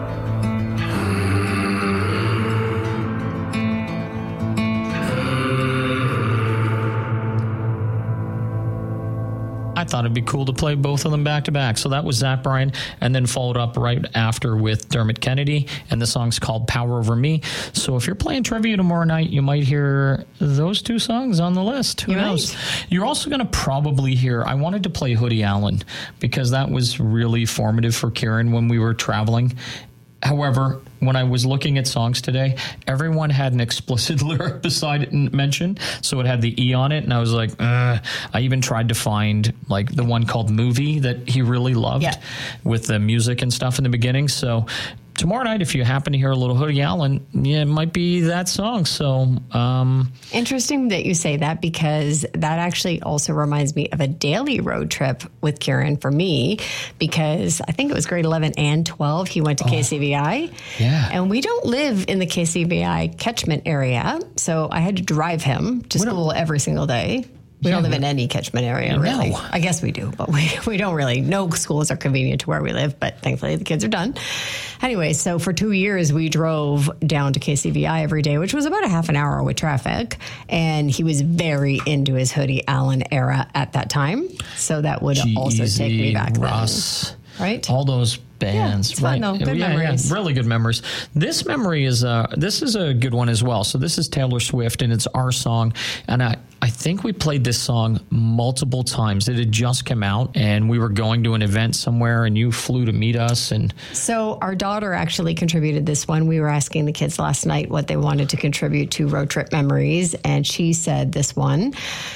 I thought it'd be cool to play both of them back to back. So that was Zach Bryan, and then followed up right after with Dermot Kennedy, and the song's called Power Over Me. So if you're playing trivia tomorrow night, you might hear those two songs on the list. Who You knows? might. You're also going to probably hear, I wanted to play Hoodie Allen because that was really formative for Kieran when we were traveling. However, when I was looking at songs today, everyone had an explicit lyric beside it and mentioned, so it had the E on it, and I was like, uh. I even tried to find like the one called Movie that he really loved Yeah. with the music and stuff in the beginning. So tomorrow night, if you happen to hear a little Hoodie Allen, yeah, it might be that song. So um, Interesting that you say that, because that actually also reminds me of a daily road trip with Kieran for me, because I think it was grade eleven and twelve. He went to K C V I. Yeah. And we don't live in the K C V I catchment area. So I had to drive him to school every single day. We don't live in any catchment area, really. No. I guess we do, but we, we don't really. No schools are convenient to where we live, but thankfully the kids are done. Anyway, so for two years, we drove down to K C V I every day, which was about a half an hour with traffic. And he was very into his Hoodie Allen era at that time. So that would also take me Jeezy, back Russ, then. Right? all those bands, it's fun, right? though. Good yeah, memories. yeah, really good memories. This memory is uh, this is a good one as well. So this is Taylor Swift, and it's Our Song, and I. I think we played this song multiple times. It had just come out, and we were going to an event somewhere, and you flew to meet us. And So our daughter actually contributed this one. We were asking the kids last night what they wanted to contribute to road trip memories, and she said this one.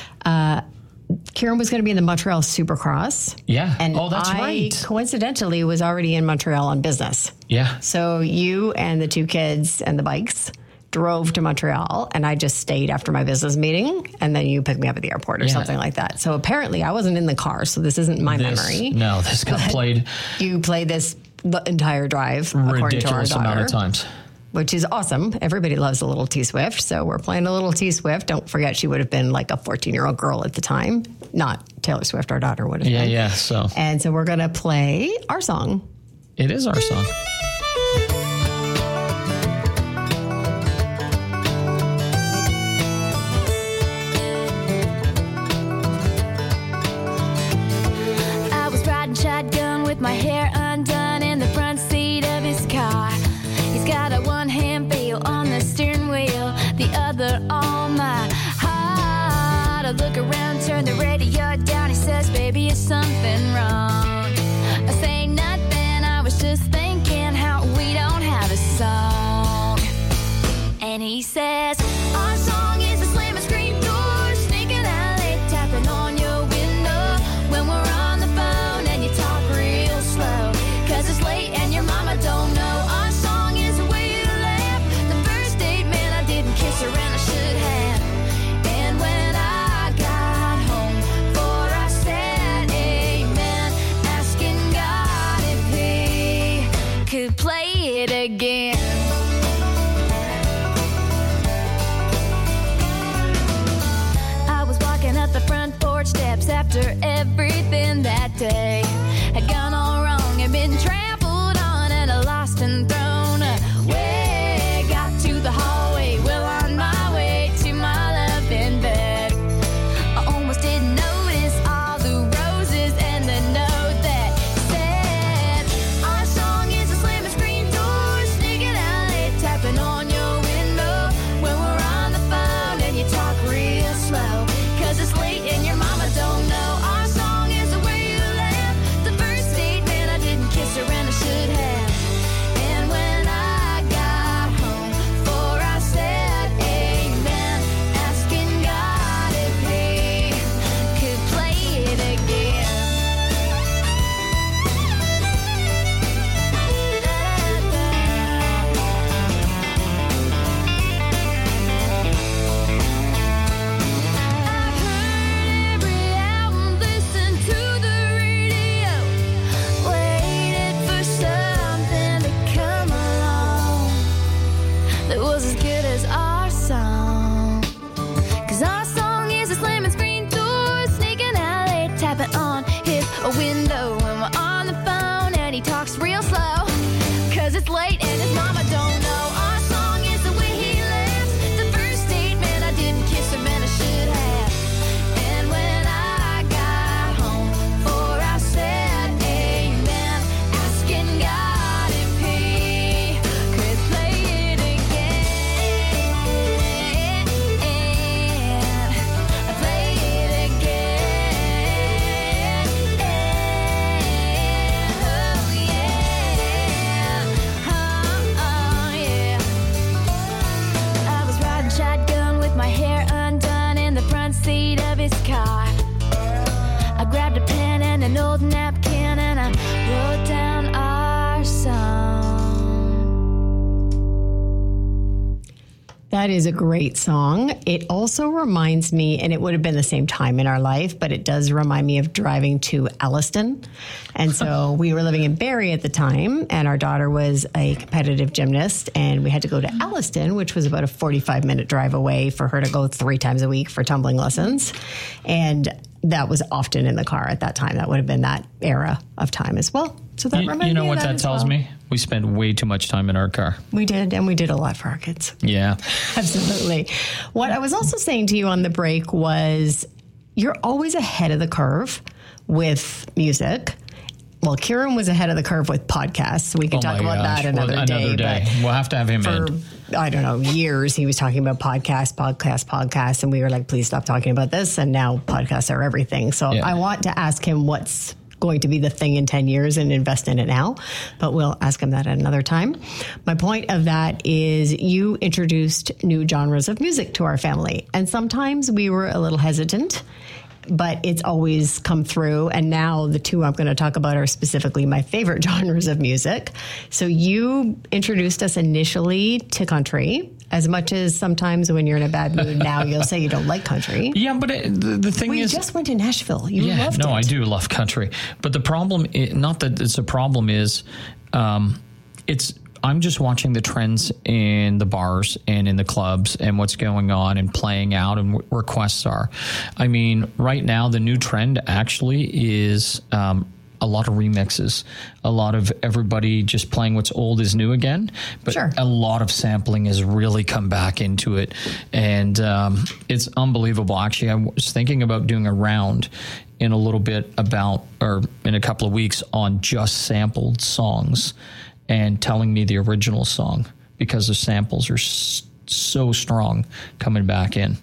Uh, Kieran was going to be in the Montreal Supercross. Yeah. And Oh, that's I right. coincidentally was already in Montreal on business. yeah, So you and the two kids and the bikes drove to Montreal, and I just stayed after my business meeting, and then you picked me up at the airport or Yeah. something like that. So apparently I wasn't in the car, so this isn't my this, memory. No, this got played You played this the entire drive, according to our ridiculous daughter, amount of times. which is awesome. Everybody loves a little T Swift, so we're playing a little T Swift. Don't forget, she would have been like a fourteen-year-old girl at the time, not Taylor Swift. Our daughter would have Yeah, been. yeah. So And so we're gonna play Our Song. it is Our Song. I was riding shotgun with my hair undone in the front seat of his car. He's got a one-hand feel on the steering wheel, the other on my heart. I look around, turn the radio is something wrong. I say nothing, I was just thinking how we don't have a song. And he says, our song is a slam and scream door, sneaking alley, tapping on your window when we're on the phone and you talk real slow. Cause it's late and your mama don't know. Our song is the way you laugh. The first date, man, I didn't kiss her and I should have. And when I got home, for I said amen, asking God if he could play it again. I was walking up the front porch steps after everything that day had gone all wrong and been trampled on and lost and thrown away. Got to the hallway, well on my way to my love in bed. I almost didn't notice all the roses and the note that said, our song is a slam and screen door, sneaking alley, tapping on your window when we're on the phone and you talk real slow. Cause it's late and your mama don't know. Our song is the way you laugh. The first date, man, I didn't kiss her and I should have. And when I got home, for I said amen, asking God if he could play it again. I've heard every album, listened to the radio, waited for something to come along that was as good as our song. Cause our song is a slamming screen door, sneaking alley, tapping on his window when we're on the phone and he talks real slow. Cause it's late and his mama don't know. Our song is the way he laughs. The first date, man, I didn't kiss him and I should have. And when I got home, for I said amen, asking God if he could play it again. Play it again. Oh yeah. Oh, oh yeah. I was riding shotgun with my hair undone in the front seat of his car. I grabbed a pen and an old napkin and I wrote down our song. That is a great song. It also reminds me, and it would have been the same time in our life, but it does remind me of driving to Alliston. And so we were living in Barrie at the time, and our daughter was a competitive gymnast, and we had to go to Alliston, which was about a forty-five minute drive away for her to go three times a week for tumbling lessons. And that was often in the car at that time. That would have been that era of time as well. So that You, reminds you know me of what that as tells well. me? We spent way too much time in our car. We did, and we did a lot for our kids. Yeah. Absolutely. What I was also saying to you on the break was you're always ahead of the curve with music. Well, Kieran was ahead of the curve with podcasts. We can Oh talk my about gosh. that another, Well, another day. But We'll have to have him for, in. I don't know, years he was talking about podcasts, podcasts, podcasts. And we were like, please stop talking about this. And now podcasts are everything. So Yeah. I want to ask him what's going to be the thing in ten years and invest in it now, but we'll ask him that at another time. My point of that is you introduced new genres of music to our family, and sometimes we were a little hesitant, but it's always come through. And now the two I'm going to talk about are specifically my favorite genres of music. So you introduced us initially to country. As much as sometimes when you're in a bad mood now, you'll say you don't like country. Yeah, but it, the, the thing we is... We just went to Nashville. You yeah, loved no, it. I do love country. But the problem, i- not that it's a problem, is um, it's... I'm just watching the trends in the bars and in the clubs and what's going on and playing out and what requests are. I mean, right now, the new trend actually is... Um, a lot of remixes, a lot of everybody just playing what's old is new again. But Sure. a lot of sampling has really come back into it. And um, it's unbelievable. Actually, I was thinking about doing a round in a little bit about, or in a couple of weeks, on just sampled songs and telling me the original song, because the samples are s- so strong coming back in.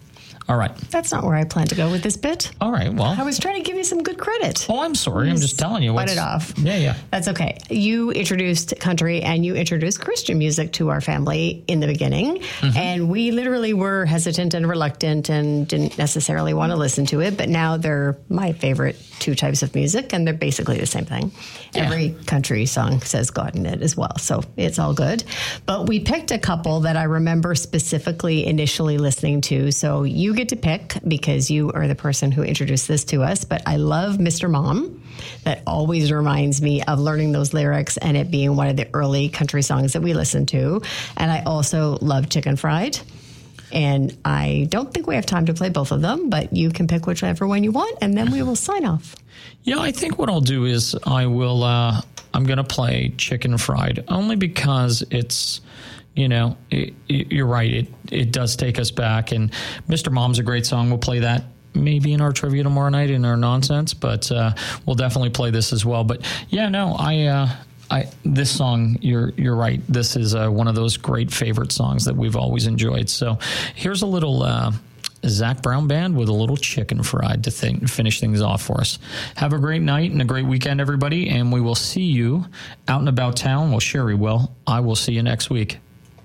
All right. That's not where I plan to go with this bit. All right. Well, I was trying to give you some good credit. Oh, I'm sorry. I'm just telling you. Bite What's, it off. Yeah, yeah. That's okay. You introduced country and you introduced Christian music to our family in the beginning. Mm-hmm. And we literally were hesitant and reluctant and didn't necessarily want to listen to it. But now they're my favorite two types of music, and they're basically the same thing. Yeah. Every country song says God in it as well. So it's all good. But we picked a couple that I remember specifically initially listening to. So you get to pick because you are the person who introduced this to us. But I love Mister Mom. That always reminds me of learning those lyrics and it being one of the early country songs that we listened to. And I also love Chicken Fried. And I don't think we have time to play both of them, but you can pick whichever one you want, and then we will sign off. Yeah, I think what I'll do is I will, uh, I'm going to play Chicken Fried, only because it's, you know, it, it, you're right, it, it does take us back. And Mister Mom's a great song. We'll play that maybe in our trivia tomorrow night in our nonsense, but uh, we'll definitely play this as well. But yeah, no, I... Uh, I, this song, you're you're right. This is uh, one of those great favorite songs that we've always enjoyed. So here's a little uh, Zac Brown Band with a little Chicken Fried to think, finish things off for us. Have a great night and a great weekend, everybody, and we will see you out and about town. Well, Sherry will. I will see you next week.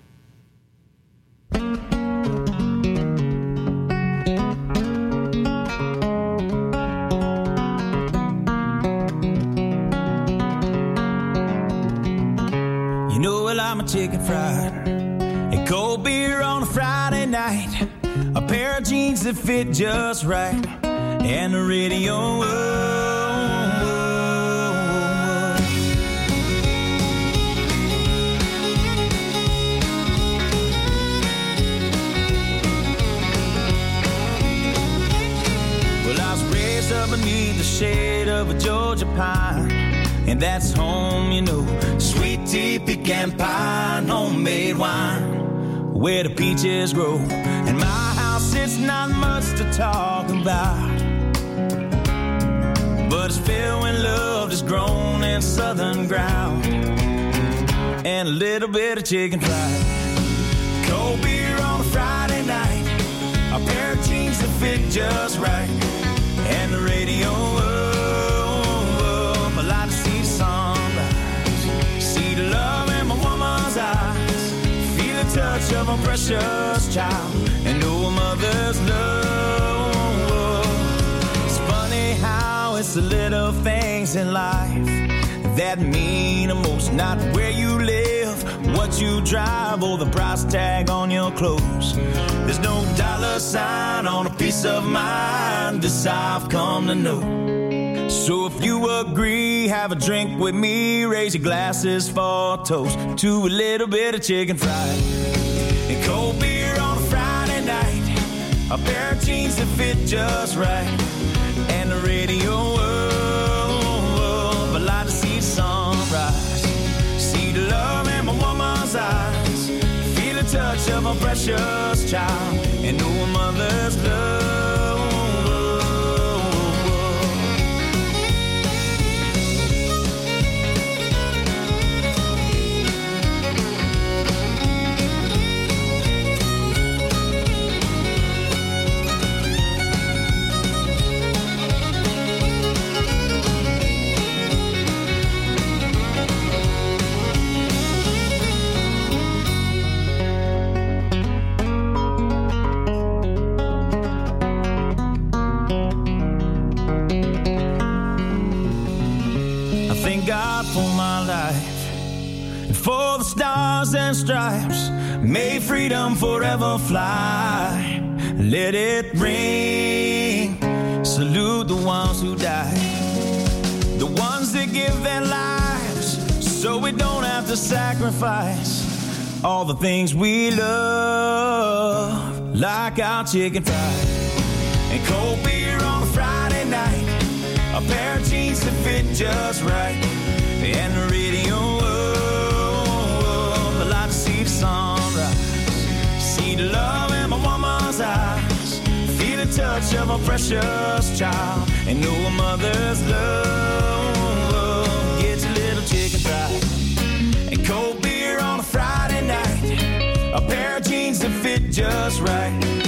I'm a chicken fried and cold beer on a Friday night, a pair of jeans that fit just right, and the radio. Oh, oh, oh. Well, I was raised up beneath the shade of a Georgia pine, and that's home, you know. Sweet tea, pecan pie, and homemade wine, where the peaches grow. And my house, it's not much to talk about, but it's filled when love is grown in southern ground, and a little bit of chicken fried. Cold beer on a Friday night, a pair of jeans that fit just right, and the radio. Touch of a precious child and know a mother's love. It's funny how it's the little things in life that mean the most. Not where you live, what you drive, or the price tag on your clothes. There's no dollar sign on a piece of mind. This I've come to know. So if you agree, have a drink with me, raise your glasses for a toast to a little bit of chicken fried and cold beer on a Friday night, a pair of jeans that fit just right, and the radio. Oh, oh, I like to see the sunrise, see the love in my woman's eyes, feel the touch of a precious child, and know a mother's love. For the stars and stripes, may freedom forever fly. Let it ring. Salute the ones who died, the ones that give their lives so we don't have to sacrifice all the things we love, like our chicken fried and cold beer on a Friday night, a pair of jeans that fit just right, and the radio. Sunrise, see the love in my woman's eyes, feel the touch of a precious child, and know a mother's love. Get your little chicken fried and cold beer on a Friday night, a pair of jeans that fit just right,